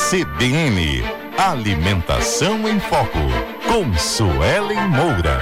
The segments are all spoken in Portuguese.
CBN Alimentação em Foco, com Suelen Moura.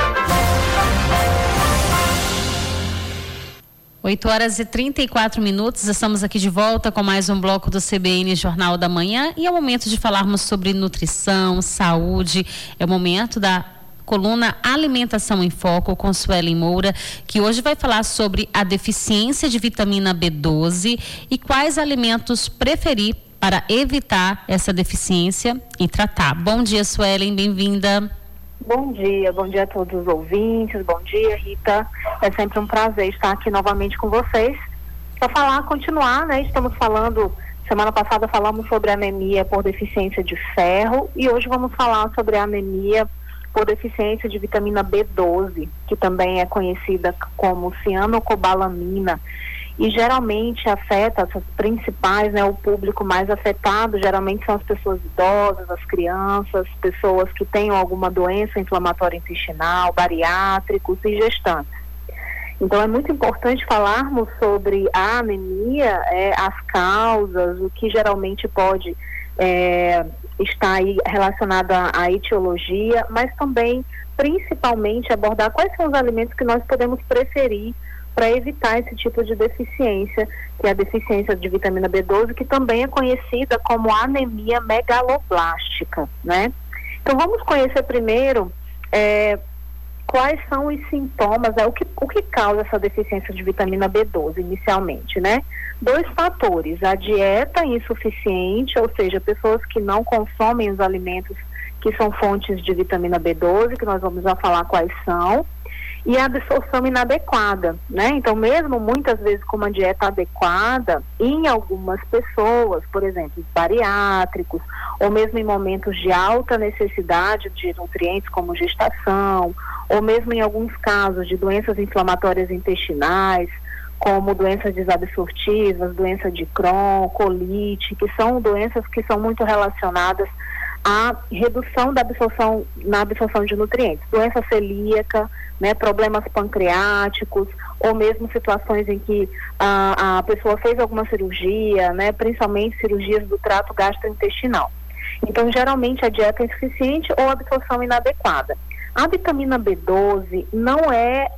8h34, estamos aqui de volta com mais um bloco do CBN Jornal da Manhã e é o momento de falarmos sobre nutrição, saúde, é o momento da coluna Alimentação em Foco com Suelen Moura, que hoje vai falar sobre a deficiência de vitamina B12 e quais alimentos preferir para evitar essa deficiência e tratar. Bom dia, Suelen, bem-vinda. Bom dia a todos os ouvintes, bom dia, Rita. É sempre um prazer estar aqui novamente com vocês para continuar, né? Estamos falando, semana passada falamos sobre anemia por deficiência de ferro e hoje vamos falar sobre a anemia por deficiência de vitamina B12, que também é conhecida como cianocobalamina. E geralmente afeta essas principais, né, o público mais afetado geralmente são as pessoas idosas, as crianças, pessoas que tenham alguma doença inflamatória intestinal, bariátricos e gestantes. Então é muito importante falarmos sobre a anemia, as causas, o que geralmente pode estar aí relacionado à etiologia, mas também principalmente abordar quais são os alimentos que nós podemos preferir para evitar esse tipo de deficiência, que é a deficiência de vitamina B12, que também é conhecida como anemia megaloblástica, né? Então vamos conhecer primeiro quais são os sintomas, o que causa essa deficiência de vitamina B12 inicialmente, né? 2 fatores, a dieta insuficiente, ou seja, pessoas que não consomem os alimentos que são fontes de vitamina B12, que nós vamos já falar quais são, e a absorção inadequada, né? Então, mesmo muitas vezes com uma dieta adequada, em algumas pessoas, por exemplo, bariátricos, ou mesmo em momentos de alta necessidade de nutrientes como gestação, ou mesmo em alguns casos de doenças inflamatórias intestinais, como doenças desabsortivas, doença de Crohn, colite, que são doenças que são muito relacionadas à redução da absorção, na absorção de nutrientes, doença celíaca, né, problemas pancreáticos, ou mesmo situações em que a pessoa fez alguma cirurgia, né, principalmente cirurgias do trato gastrointestinal. Então, geralmente a dieta é insuficiente ou absorção inadequada. A vitamina B12 não é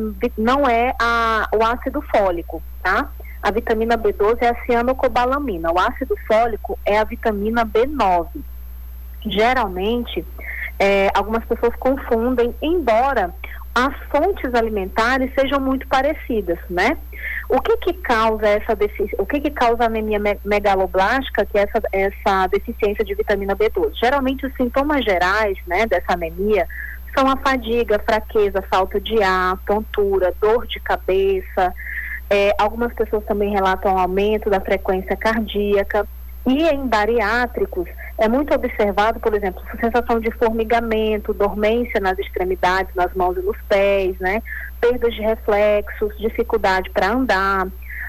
o ácido fólico, tá? A vitamina B12 é a cianocobalamina. O ácido fólico é a vitamina B9. Geralmente, algumas pessoas confundem, embora as fontes alimentares sejam muito parecidas, né? O que causa essa deficiência? O que causa a anemia megaloblástica, que é essa deficiência de vitamina B12? Geralmente os sintomas gerais, né, dessa anemia são a fadiga, fraqueza, falta de ar, tontura, dor de cabeça. Algumas pessoas também relatam aumento da frequência cardíaca. E em bariátricos é muito observado, por exemplo, sensação de formigamento, dormência nas extremidades, nas mãos e nos pés, né? Perdas de reflexos, dificuldade para andar.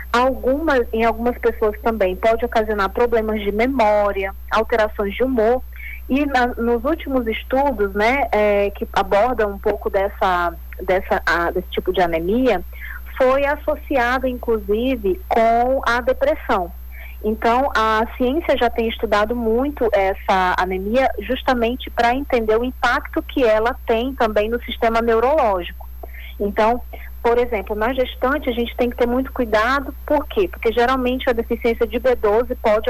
Em algumas pessoas também pode ocasionar problemas de memória, alterações de humor. E nos últimos estudos, né, que abordam um pouco desse tipo de anemia, foi associado inclusive com a depressão. Então, a ciência já tem estudado muito essa anemia justamente para entender o impacto que ela tem também no sistema neurológico. Então, por exemplo, na gestante a gente tem que ter muito cuidado. Por quê? Porque geralmente a deficiência de B12 pode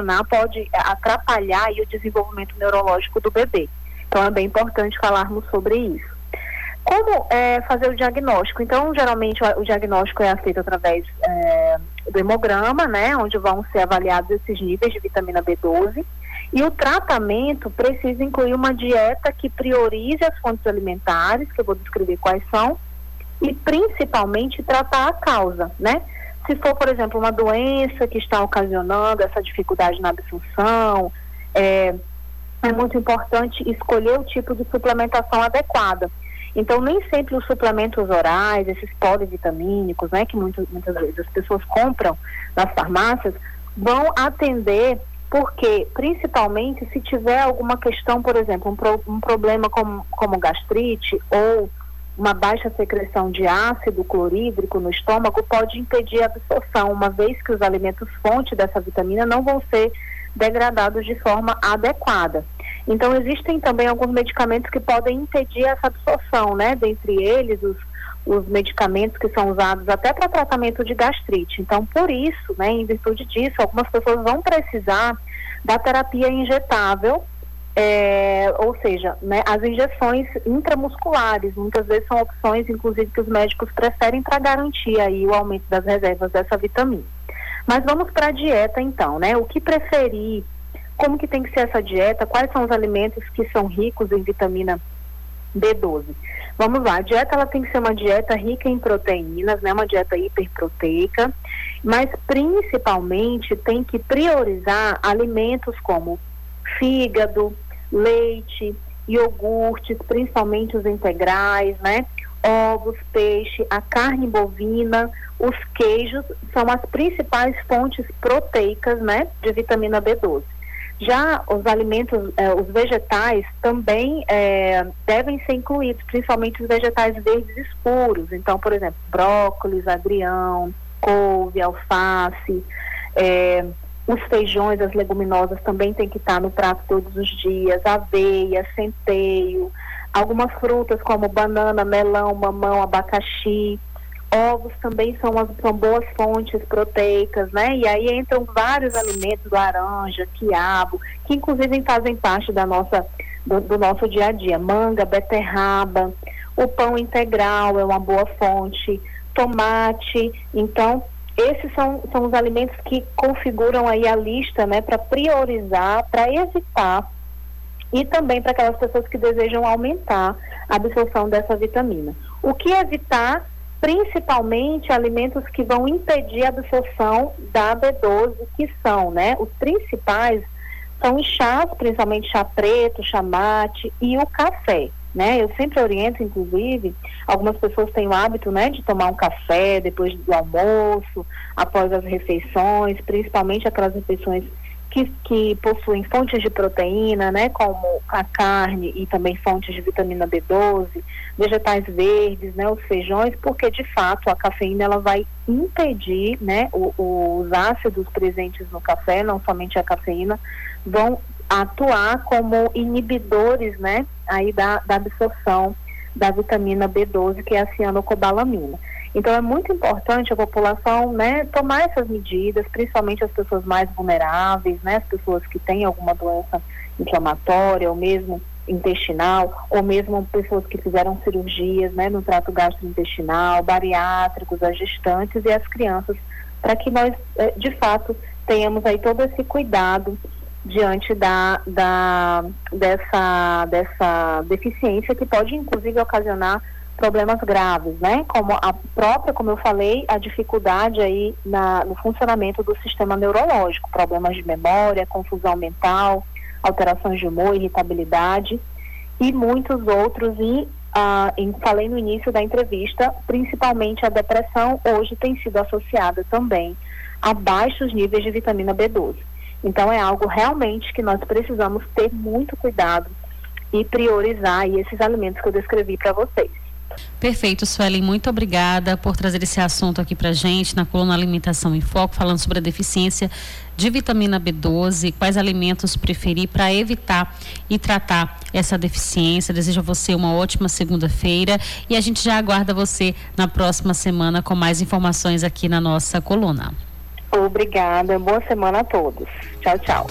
atrapalhar aí o desenvolvimento neurológico do bebê. Então, é bem importante falarmos sobre isso. Como fazer o diagnóstico? Então, geralmente o diagnóstico é feito através do hemograma, né, onde vão ser avaliados esses níveis de vitamina B12, e o tratamento precisa incluir uma dieta que priorize as fontes alimentares, que eu vou descrever quais são, e principalmente tratar a causa, né? Se for, por exemplo, uma doença que está ocasionando essa dificuldade na absorção, é muito importante escolher o tipo de suplementação adequada. Então, nem sempre os suplementos orais, esses polivitamínicos, né, que muitas vezes as pessoas compram nas farmácias, vão atender, porque, principalmente, se tiver alguma questão, por exemplo, um problema como gastrite ou uma baixa secreção de ácido clorídrico no estômago, pode impedir a absorção, uma vez que os alimentos fonte dessa vitamina não vão ser degradados de forma adequada. Então, existem também alguns medicamentos que podem impedir essa absorção, né? Dentre eles, os medicamentos que são usados até para tratamento de gastrite. Então, por isso, né, em virtude disso, algumas pessoas vão precisar da terapia injetável, ou seja, né, as injeções intramusculares, muitas vezes são opções, inclusive, que os médicos preferem para garantir aí o aumento das reservas dessa vitamina. Mas vamos para a dieta, então, né? O que preferir, como que tem que ser essa dieta, quais são os alimentos que são ricos em vitamina B12? Vamos lá, a dieta ela tem que ser uma dieta rica em proteínas, né? Uma dieta hiperproteica, mas principalmente tem que priorizar alimentos como fígado, leite, iogurtes, principalmente os integrais, né? Ovos, peixe, a carne bovina, os queijos são as principais fontes proteicas, né? De vitamina B12. Já os alimentos, os vegetais também devem ser incluídos, principalmente os vegetais verdes escuros. Então, por exemplo, brócolis, agrião, couve, alface, os feijões, as leguminosas também tem que estar no prato todos os dias, aveia, centeio, algumas frutas como banana, melão, mamão, abacaxi. Ovos também são boas fontes proteicas, né? E aí entram vários alimentos, laranja, quiabo, que inclusive fazem parte do nosso dia a dia. Manga, beterraba, o pão integral é uma boa fonte, tomate. Então, esses são os alimentos que configuram aí a lista, né? Para priorizar, para evitar, e também para aquelas pessoas que desejam aumentar a absorção dessa vitamina. O que evitar? Principalmente alimentos que vão impedir a absorção da B12, que são, né, os principais são os chás, principalmente chá preto, chá mate e o café, né? Eu sempre oriento, inclusive, algumas pessoas têm o hábito, né, de tomar um café depois do almoço, após as refeições, principalmente aquelas refeições que possuem fontes de proteína, né, como a carne e também fontes de vitamina B12, vegetais verdes, né, os feijões, porque de fato a cafeína ela vai impedir, né, os ácidos presentes no café, não somente a cafeína, vão atuar como inibidores, né, aí da absorção da vitamina B12, que é a cianocobalamina. Então é muito importante a população, né, tomar essas medidas, principalmente as pessoas mais vulneráveis, né, as pessoas que têm alguma doença inflamatória ou mesmo intestinal, ou mesmo pessoas que fizeram cirurgias, né, no trato gastrointestinal, bariátricos, as gestantes e as crianças, para que nós, de fato, tenhamos aí todo esse cuidado diante dessa deficiência que pode, inclusive, ocasionar problemas graves, né? Como eu falei, a dificuldade aí no funcionamento do sistema neurológico, problemas de memória, confusão mental, alterações de humor, irritabilidade e muitos outros. E falei no início da entrevista, principalmente a depressão hoje tem sido associada também a baixos níveis de vitamina B12. Então é algo realmente que nós precisamos ter muito cuidado e priorizar aí esses alimentos que eu descrevi para vocês. Perfeito, Suelen, muito obrigada por trazer esse assunto aqui pra gente na coluna Alimentação em Foco, falando sobre a deficiência de vitamina B12, quais alimentos preferir para evitar e tratar essa deficiência. Desejo a você uma ótima segunda-feira e a gente já aguarda você na próxima semana com mais informações aqui na nossa coluna. Obrigada, boa semana a todos. Tchau, tchau.